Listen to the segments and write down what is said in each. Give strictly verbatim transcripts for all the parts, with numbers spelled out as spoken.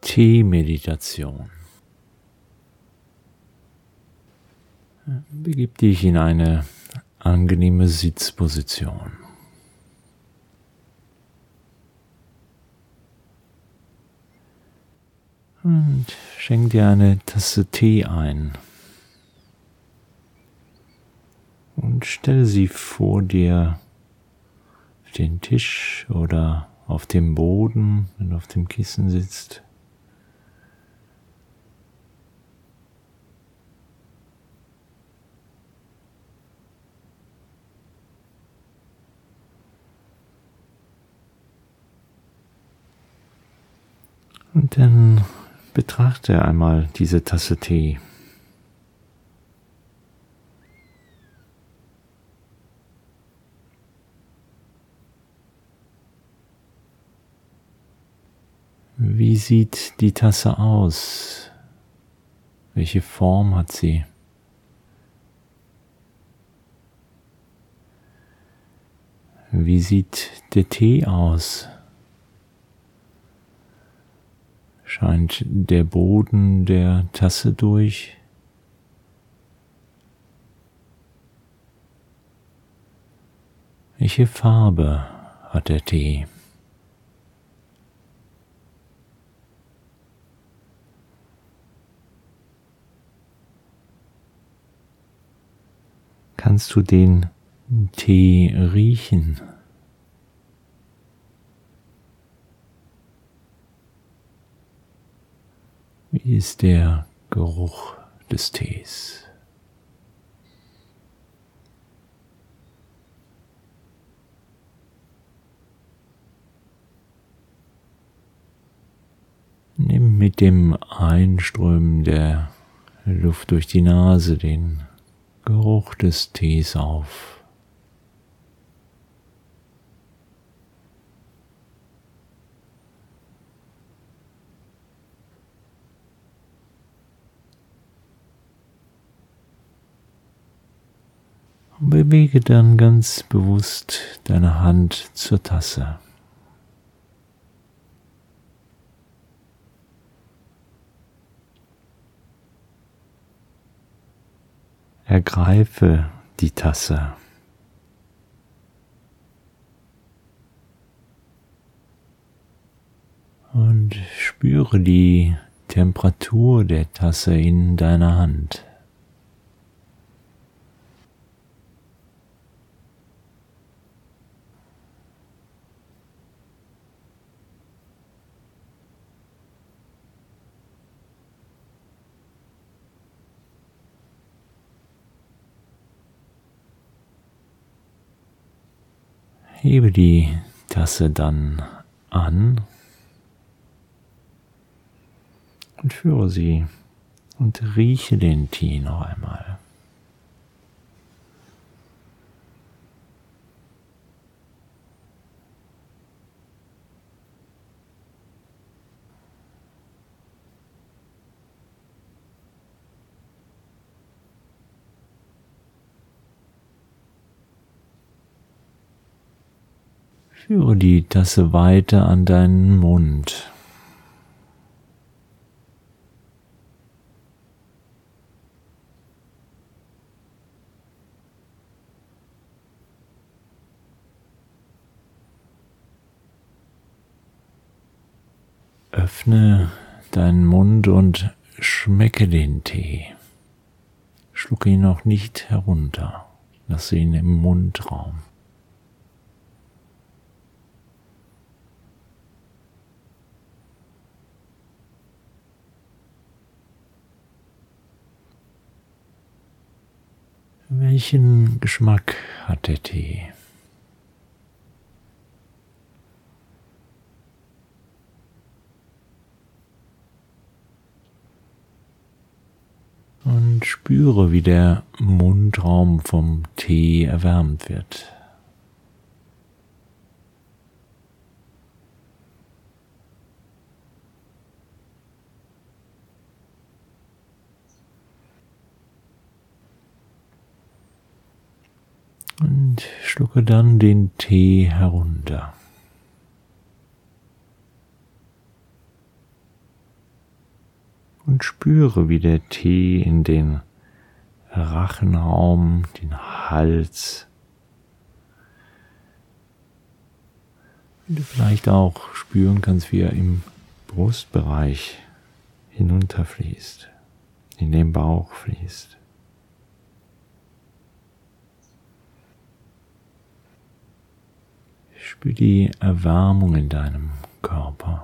Tee-Meditation. Begib dich in eine angenehme Sitzposition. Und schenk dir eine Tasse Tee ein. Und stelle sie vor dir auf den Tisch oder auf dem Boden, wenn du auf dem Kissen sitzt. Und dann betrachte einmal diese Tasse Tee. Wie sieht die Tasse aus? Welche Form hat sie? Wie sieht der Tee aus? Scheint der Boden der Tasse durch? Welche Farbe hat der Tee? Kannst du den Tee riechen? Wie ist der Geruch des Tees? Nimm mit dem Einströmen der Luft durch die Nase den Geruch des Tees auf. Und bewege dann ganz bewusst deine Hand zur Tasse. Ergreife die Tasse. Und spüre die Temperatur der Tasse in deiner Hand. Hebe die Tasse dann an und führe sie und rieche den Tee noch einmal. Führe die Tasse weiter an deinen Mund. Öffne deinen Mund und schmecke den Tee. Schlucke ihn noch nicht herunter. Lasse ihn im Mundraum. Welchen Geschmack hat der Tee? Und spüre, wie der Mundraum vom Tee erwärmt wird. Und schlucke dann den Tee herunter. und spüre, wie der Tee in den Rachenraum, den Hals, und du vielleicht auch spüren kannst, wie er im Brustbereich hinunterfließt, in den Bauch fließt. Spür die Erwärmung in deinem Körper.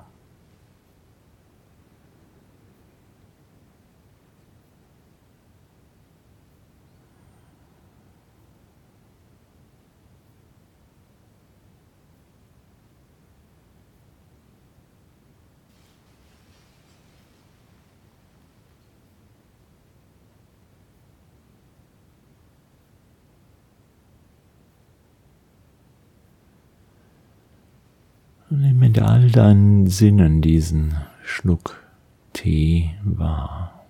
Und nimm mit all deinen Sinnen diesen Schluck Tee wahr.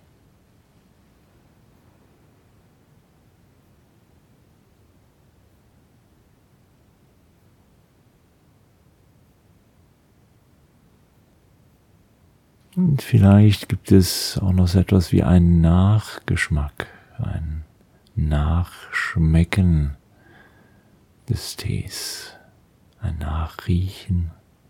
Und vielleicht gibt es auch noch so etwas wie einen Nachgeschmack, ein Nachschmecken des Tees, ein Nachriechen.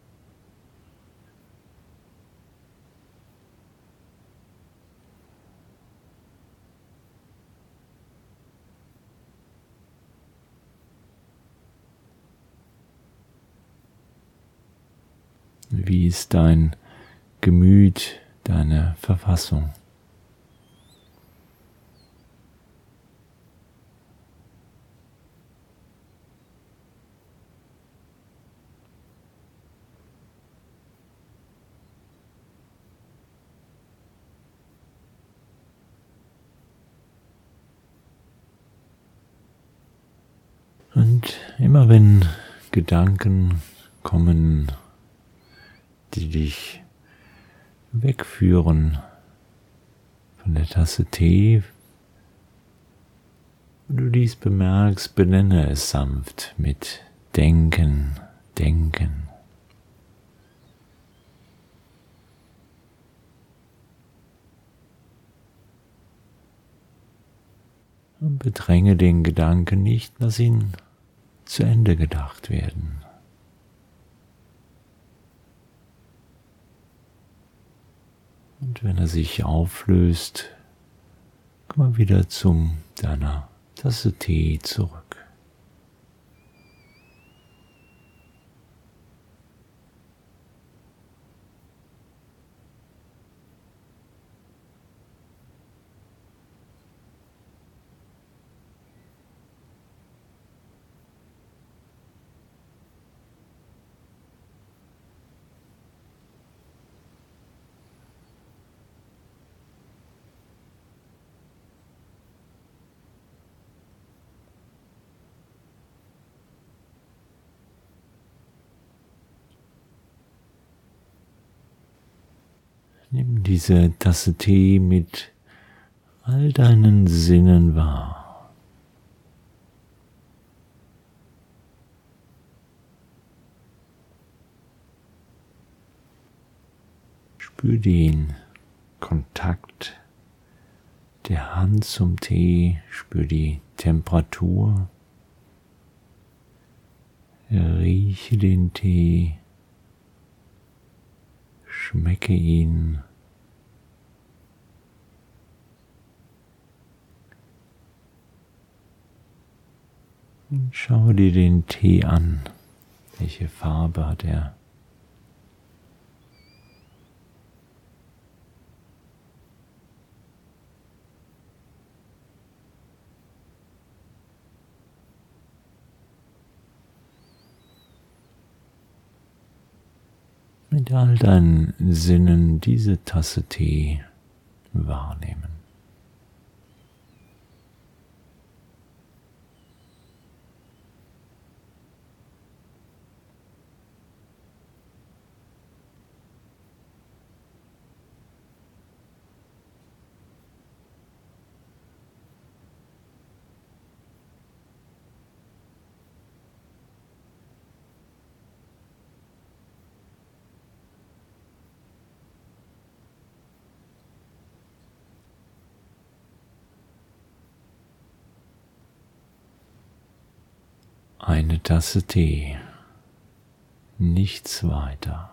Wie ist dein Gemüt, deine Verfassung? Und immer wenn Gedanken kommen, die dich wegführen von der Tasse Tee, wenn du dies bemerkst, benenne es sanft mit Denken, Denken. Und bedränge den Gedanken nicht, lass ihn zu Ende gedacht werden. Und wenn er sich auflöst, komm mal wieder zu deiner Tasse Tee zurück. Nimm diese Tasse Tee mit all deinen Sinnen wahr. Spür den Kontakt der Hand zum Tee, spür die Temperatur, rieche den Tee, schmecke ihn. Und schau dir den Tee an. Welche Farbe hat er? Mit all deinen Sinnen diese Tasse Tee wahrnehmen. Eine Tasse Tee, nichts weiter.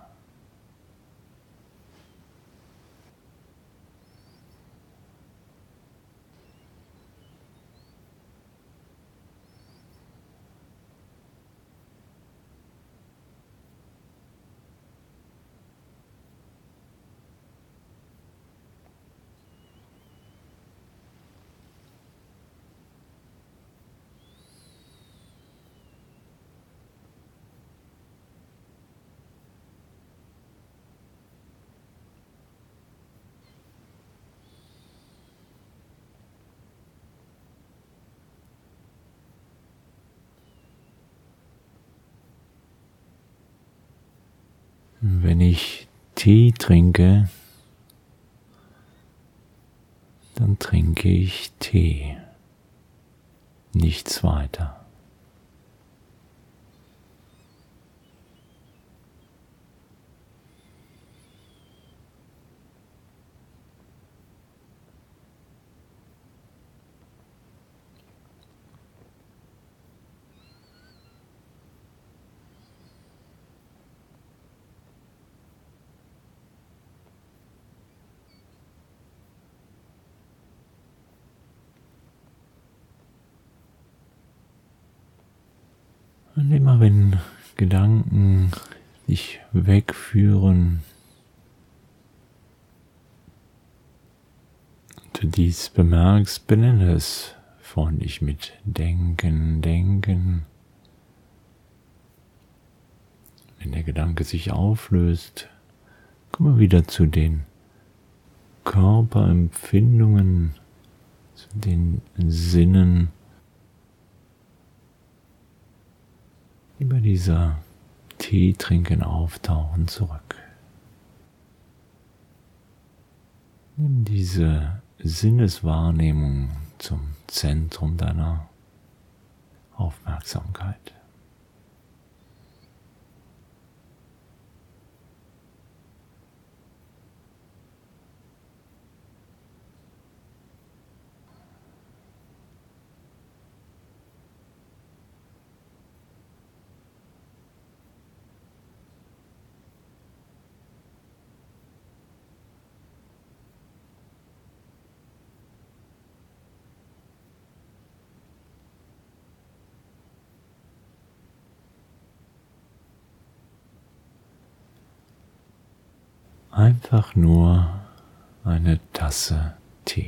Wenn ich Tee trinke, dann trinke ich Tee, nichts weiter. Und immer wenn Gedanken dich wegführen, du dies bemerkst, benenne es freundlich mit Denken, Denken. Wenn der Gedanke sich auflöst, komme wieder zu den Körperempfindungen, zu den Sinnen, die bei dieser Teetrinken auftauchen, zurück. Nimm diese Sinneswahrnehmung zum Zentrum deiner Aufmerksamkeit. Einfach nur eine Tasse Tee.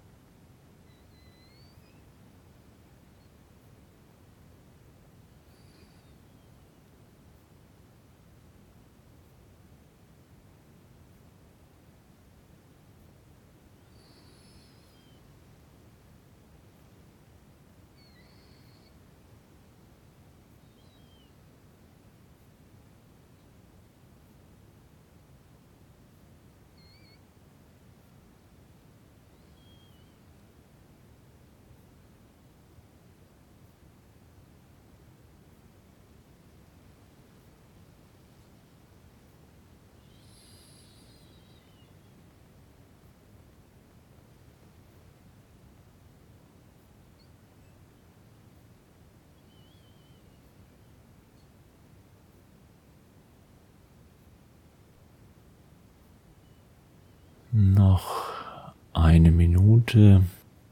Noch eine Minute.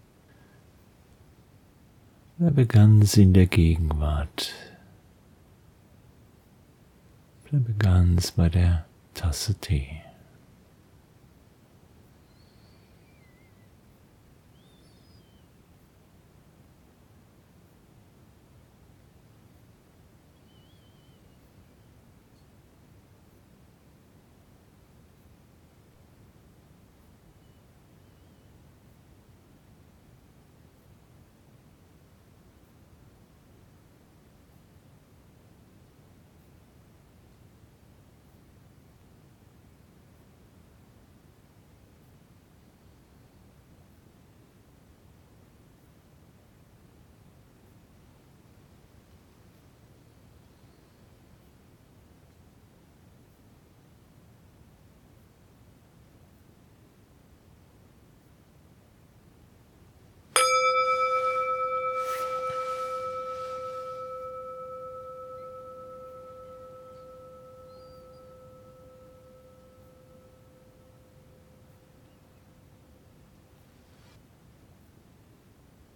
Bleibe ganz in der Gegenwart. Bleibe ganz bei der Tasse Tee.